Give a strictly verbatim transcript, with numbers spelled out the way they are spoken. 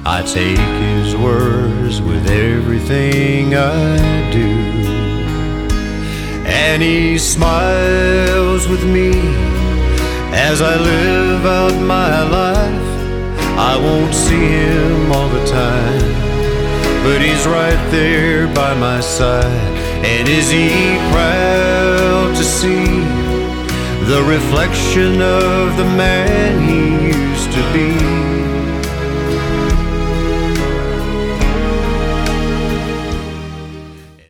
I take his words with everything I do. And he smiles with me as I live out my life. I won't see him all the time, but he's right there by my side. And is he proud to see the reflection of the man he used to be?